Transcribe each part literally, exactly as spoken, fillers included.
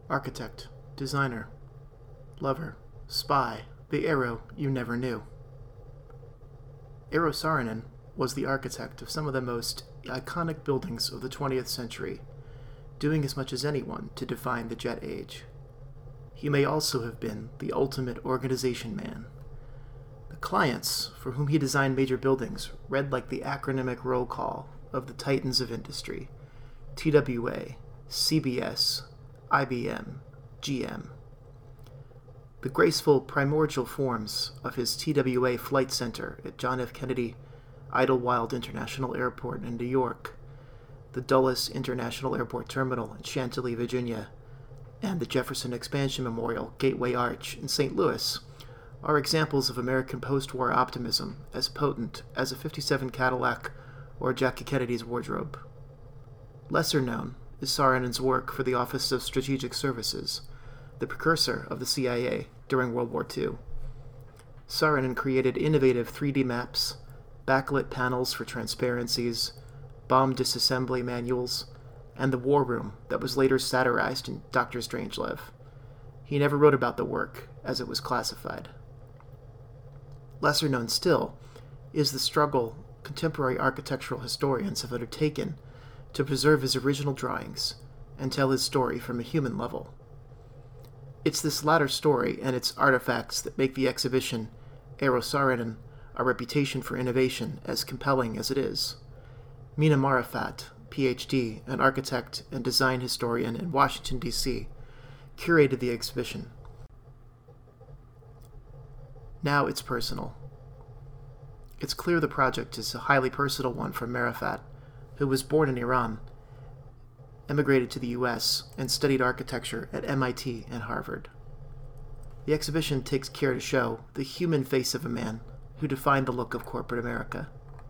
Architect, designer, lover, spy, the Eero you never knew. Eero Saarinen was the architect of some of the most iconic buildings of the twentieth century, doing as much as anyone to define the jet age. He may also have been the ultimate organization man. The clients for whom he designed major buildings read like the acronymic roll call of the titans of industry: T W A, C B S, I B M, G M. The graceful primordial forms of his T W A Flight Center at John F. Kennedy Idlewild International Airport in New York, the Dulles International Airport Terminal in Chantilly, Virginia, and the Jefferson Expansion Memorial Gateway Arch in Saint Louis are examples of American post-war optimism as potent as a fifty-seven Cadillac or Jackie Kennedy's wardrobe. Lesser known is Saarinen's work for the Office of Strategic Services, the precursor of the C I A during World War Two. Saarinen created innovative three D maps, backlit panels for transparencies, bomb disassembly manuals, and the war room that was later satirized in Doctor Strangelove. He never wrote about the work, as it was classified. Lesser known still is the struggle contemporary architectural historians have undertaken to preserve his original drawings and tell his story from a human level. It's this latter story and its artifacts that make the exhibition Eero Saarinen, A Reputation for Innovation, as compelling as it is. Mina Marifat, P H D, an architect and design historian in Washington, D C, curated the exhibition. Now it's personal. It's clear the project is a highly personal one for Marifat, who was born in Iran, emigrated to the U S, and studied architecture at M I T and Harvard. The exhibition takes care to show the human face of a man who defined the look of corporate America.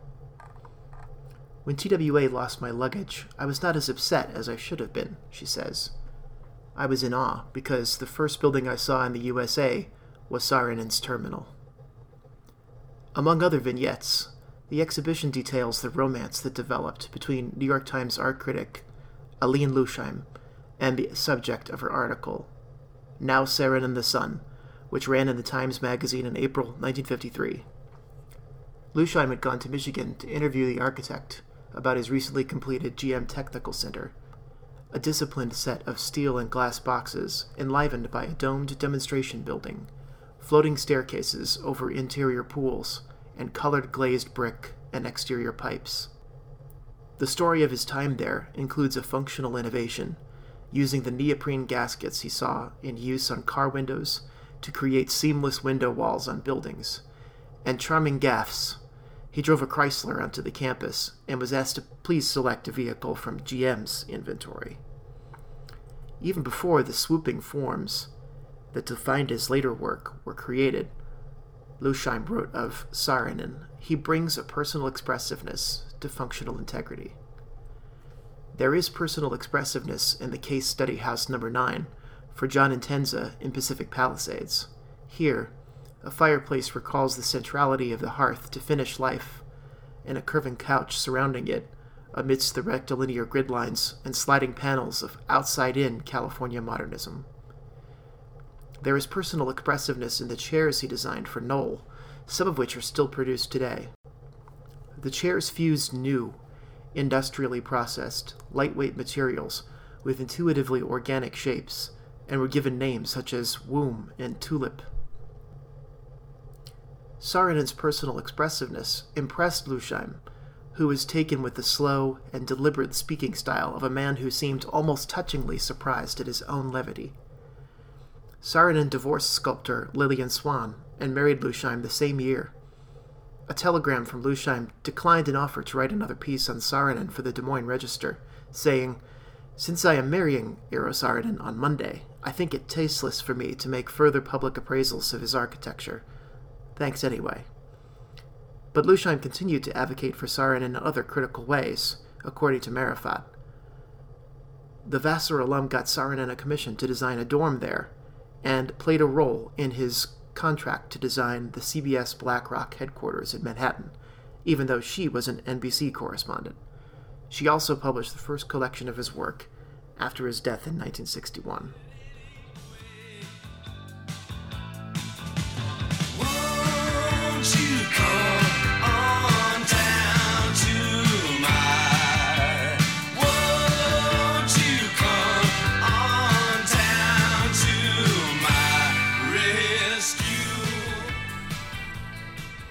When T W A lost my luggage, I was not as upset as I should have been, she says. I was in awe because the first building I saw in the U S A was Saarinen's terminal. Among other vignettes, the exhibition details the romance that developed between New York Times art critic Aline Lusheim and the subject of her article, Now Saarinen the Sun, which ran in the Times Magazine in April nineteen fifty-three. Lusheim had gone to Michigan to interview the architect about his recently completed G M Technical Center, a disciplined set of steel and glass boxes enlivened by a domed demonstration building, floating staircases over interior pools, and colored glazed brick and exterior pipes. The story of his time there includes a functional innovation, using the neoprene gaskets he saw in use on car windows to create seamless window walls on buildings, and charming gaffes. He drove a Chrysler onto the campus and was asked to please select a vehicle from G M's inventory. Even before the swooping forms that defined his later work were created, Lusheim wrote of Saarinen, he brings a personal expressiveness to functional integrity. There is personal expressiveness in the case study house number nine for John Intenza in Pacific Palisades. Here, a fireplace recalls the centrality of the hearth to finished life, and a curving couch surrounding it amidst the rectilinear grid lines and sliding panels of outside-in California modernism. There is personal expressiveness in the chairs he designed for Knoll, some of which are still produced today. The chairs fused new, industrially processed, lightweight materials with intuitively organic shapes, and were given names such as womb and tulip. Saarinen's personal expressiveness impressed Lusheim, who was taken with the slow and deliberate speaking style of a man who seemed almost touchingly surprised at his own levity. Saarinen divorced sculptor Lillian Swan and married Lusheim the same year. A telegram from Lusheim declined an offer to write another piece on Saarinen for the Des Moines Register, saying, "Since I am marrying Eero Saarinen on Monday, I think it tasteless for me to make further public appraisals of his architecture. Thanks anyway." But Lusheim continued to advocate for Saarinen in other critical ways, according to Marifat. The Vassar alum got Saarinen a commission to design a dorm there, and played a role in his contract to design the C B S BlackRock headquarters in Manhattan, even though she was an N B C correspondent. She also published the first collection of his work after his death in nineteen sixty-one.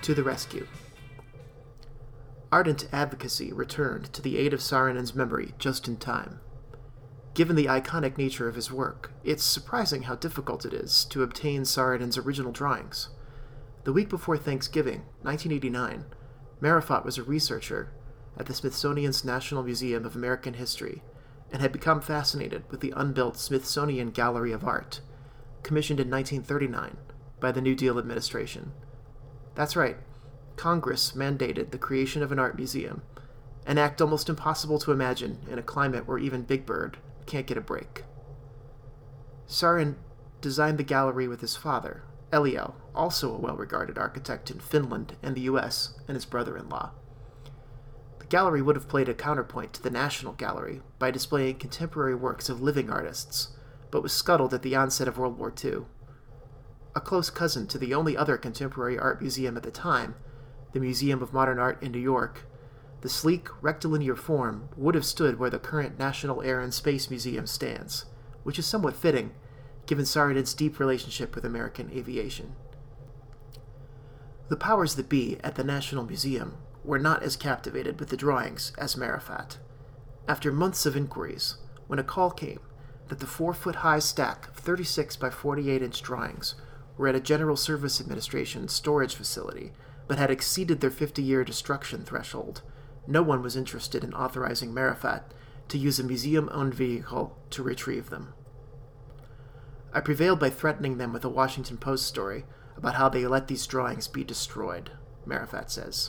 to the rescue. Ardent advocacy returned to the aid of Saarinen's memory just in time. Given the iconic nature of his work, it's surprising how difficult it is to obtain Saarinen's original drawings. The week before Thanksgiving, nineteen eighty-nine, Marifat was a researcher at the Smithsonian's National Museum of American History and had become fascinated with the unbuilt Smithsonian Gallery of Art, commissioned in nineteen thirty-nine by the New Deal administration. That's right, Congress mandated the creation of an art museum, an act almost impossible to imagine in a climate where even Big Bird can't get a break. Saarinen designed the gallery with his father, Eliel, also a well-regarded architect in Finland and the U S, and his brother-in-law. The gallery would have played a counterpoint to the National Gallery by displaying contemporary works of living artists, but was scuttled at the onset of World War Two. A close cousin to the only other contemporary art museum at the time, the Museum of Modern Art in New York, the sleek, rectilinear form would have stood where the current National Air and Space Museum stands, which is somewhat fitting, given Saarinen's deep relationship with American aviation. The powers that be at the National Museum were not as captivated with the drawings as Marifat. After months of inquiries, when a call came that the four-foot-high stack of thirty-six by forty-eight inch drawings were at a General Service Administration storage facility but had exceeded their fifty-year destruction threshold, no one was interested in authorizing Marifat to use a museum-owned vehicle to retrieve them. I prevailed by threatening them with a Washington Post story about how they let these drawings be destroyed, Marifat says.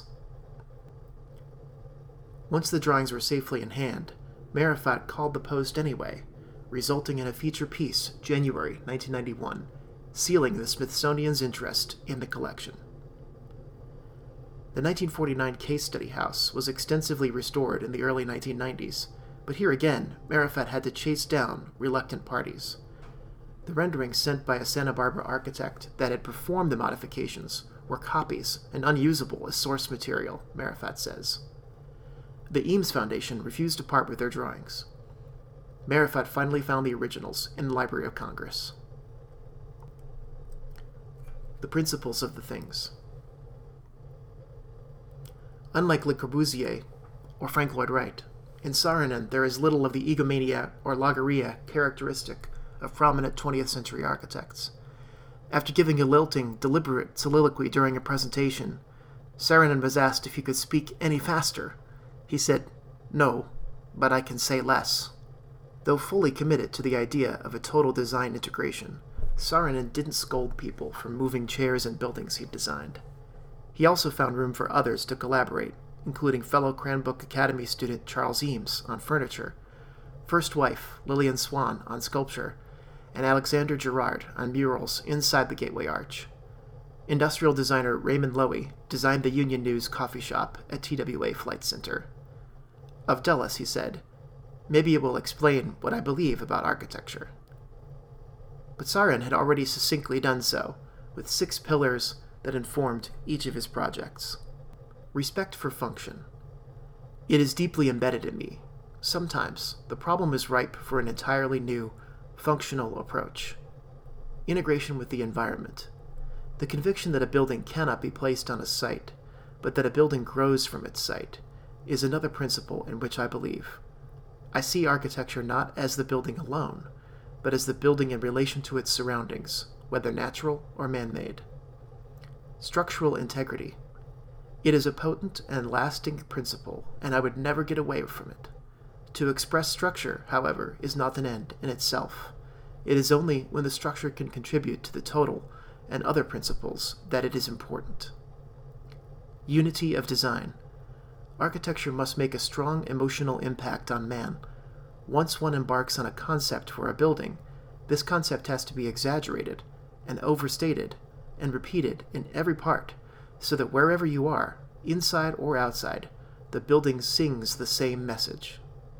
Once the drawings were safely in hand, Marifat called the Post anyway, resulting in a feature piece, January nineteen ninety-one, sealing the Smithsonian's interest in the collection. The nineteen forty-nine Case Study House was extensively restored in the early nineteen nineties, but here again, Marifat had to chase down reluctant parties. The renderings sent by a Santa Barbara architect that had performed the modifications were copies and unusable as source material, Marifat says. The Eames Foundation refused to part with their drawings. Marifat finally found the originals in the Library of Congress. The principles of the things. Unlike Le Corbusier or Frank Lloyd Wright, in Saarinen there is little of the egomania or logorrhea characteristic of prominent twentieth century architects. After giving a lilting, deliberate soliloquy during a presentation, Saarinen was asked if he could speak any faster. He said, "No, but I can say less." Though fully committed to the idea of a total design integration, Saarinen didn't scold people for moving chairs and buildings he'd designed. He also found room for others to collaborate, including fellow Cranbrook Academy student Charles Eames on furniture, first wife Lillian Swan on sculpture, and Alexander Gerard on murals inside the Gateway Arch. Industrial designer Raymond Loewy designed the Union News coffee shop at T W A Flight Center. Of Dulles, he said, "Maybe it will explain what I believe about architecture." But Saarinen had already succinctly done so, with six pillars that informed each of his projects. Respect for function. It is deeply embedded in me. Sometimes the problem is ripe for an entirely new, functional approach. Integration with the environment. The conviction that a building cannot be placed on a site, but that a building grows from its site, is another principle in which I believe. I see architecture not as the building alone, but as the building in relation to its surroundings, whether natural or man-made. Structural integrity. It is a potent and lasting principle, and I would never get away from it. To express structure, however, is not an end in itself. It is only when the structure can contribute to the total and other principles that it is important. Unity of design. Architecture must make a strong emotional impact on man. Once one embarks on a concept for a building, this concept has to be exaggerated and overstated and repeated in every part, so that wherever you are, inside or outside, the building sings the same message.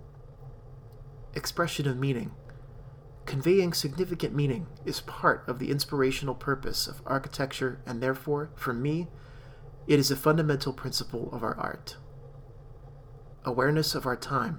Expression of meaning. Conveying significant meaning is part of the inspirational purpose of architecture, and therefore, for me, it is a fundamental principle of our art. Awareness of our time.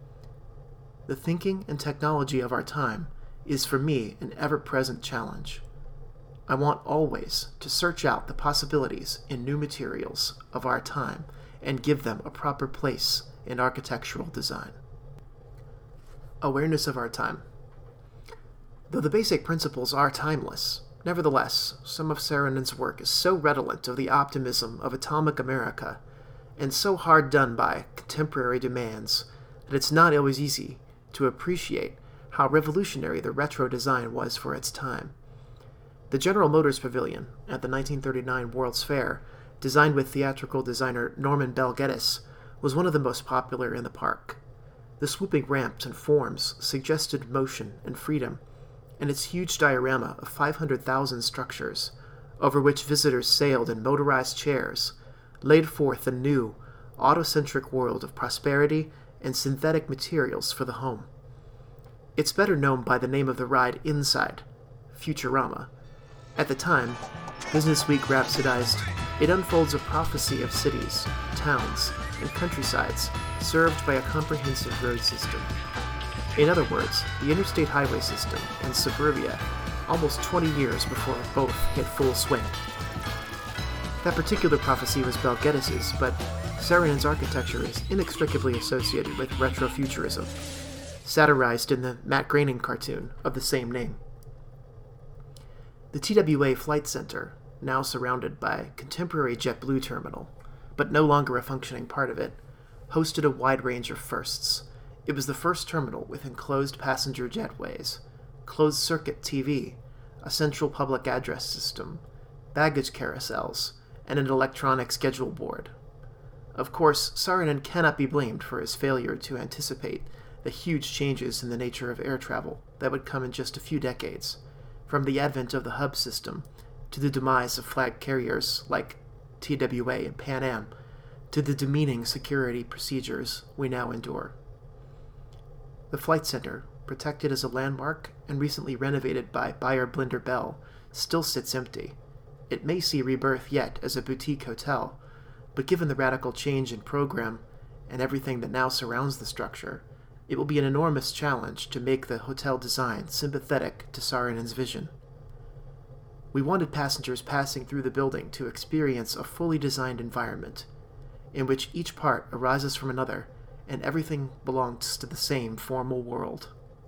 The thinking and technology of our time is for me an ever-present challenge. I want always to search out the possibilities in new materials of our time and give them a proper place in architectural design. Awareness of our time. Though the basic principles are timeless, nevertheless, some of Saarinen's work is so redolent of the optimism of atomic America and so hard done by contemporary demands that it's not always easy to appreciate how revolutionary the retro design was for its time. The General Motors Pavilion at the nineteen thirty-nine World's Fair, designed with theatrical designer Norman Bell Geddes, was one of the most popular in the park. The swooping ramps and forms suggested motion and freedom, and its huge diorama of five hundred thousand structures, over which visitors sailed in motorized chairs, laid forth a new, autocentric world of prosperity and synthetic materials for the home. It's better known by the name of the ride Inside, Futurama. At the time, Business Week rhapsodized, it unfolds a prophecy of cities, towns, and countrysides served by a comprehensive road system. In other words, the interstate highway system and suburbia, almost twenty years before both hit full swing. That particular prophecy was Bell Geddes's, but Saarinen's architecture is inextricably associated with retrofuturism, satirized in the Matt Groening cartoon of the same name. The T W A Flight Center, now surrounded by contemporary JetBlue terminal, but no longer a functioning part of it, hosted a wide range of firsts. It was the first terminal with enclosed passenger jetways, closed-circuit T V, a central public address system, baggage carousels, and an electronic schedule board. Of course, Saarinen cannot be blamed for his failure to anticipate the huge changes in the nature of air travel that would come in just a few decades, from the advent of the hub system to the demise of flag carriers like T W A and Pan Am, to the demeaning security procedures we now endure. The Flight Center, protected as a landmark and recently renovated by buyer Blinder Bell, still sits empty. It may see rebirth yet as a boutique hotel, but given the radical change in program and everything that now surrounds the structure, it will be an enormous challenge to make the hotel design sympathetic to Saarinen's vision. We wanted passengers passing through the building to experience a fully designed environment, in which each part arises from another, and everything belongs to the same formal world.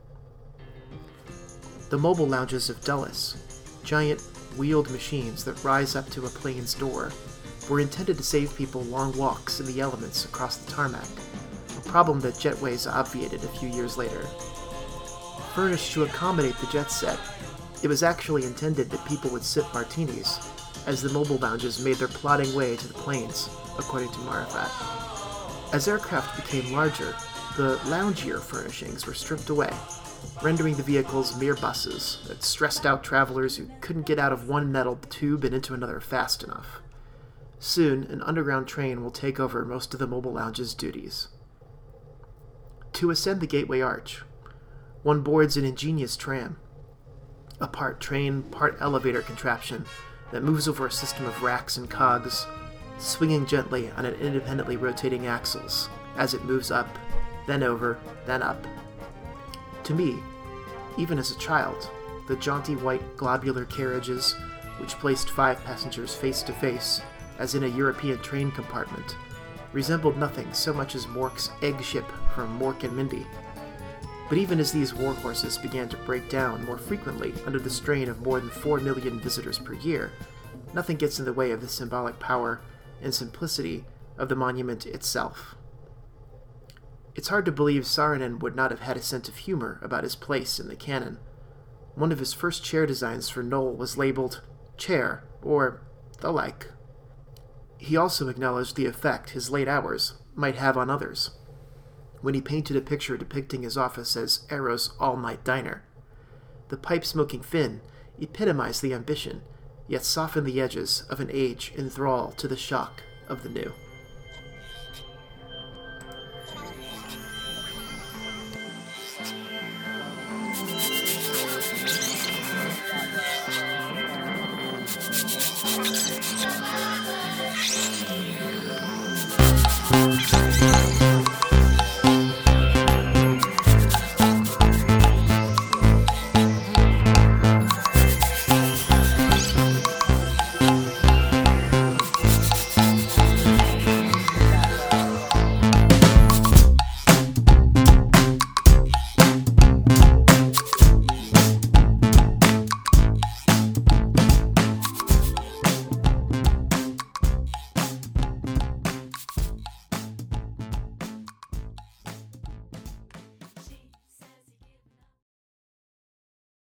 The mobile lounges of Dulles, giant wheeled machines that rise up to a plane's door, were intended to save people long walks in the elements across the tarmac, a problem that jetways obviated a few years later. Furnished to accommodate the jet set, it was actually intended that people would sip martinis as the mobile lounges made their plodding way to the planes, according to Marifat. As aircraft became larger, the loungier furnishings were stripped away, rendering the vehicles mere buses that stressed out travelers who couldn't get out of one metal tube and into another fast enough. Soon, an underground train will take over most of the mobile lounge's duties. To ascend the Gateway Arch, one boards an ingenious tram, a part train, part elevator contraption that moves over a system of racks and cogs, swinging gently on an independently rotating axles as it moves up, then over, then up. To me, even as a child, the jaunty white globular carriages, which placed five passengers face to face, as in a European train compartment, resembled nothing so much as Mork's egg ship from Mork and Mindy. But even as these warhorses began to break down more frequently under the strain of more than four million visitors per year, nothing gets in the way of the symbolic power and simplicity of the monument itself. It's hard to believe Saarinen would not have had a sense of humor about his place in the canon. One of his first chair designs for Knoll was labeled chair, or the like. He also acknowledged the effect his late hours might have on others, when he painted a picture depicting his office as Arrow's all-night diner. The pipe-smoking Finn epitomized the ambition, yet softened the edges of an age in thrall to the shock of the new.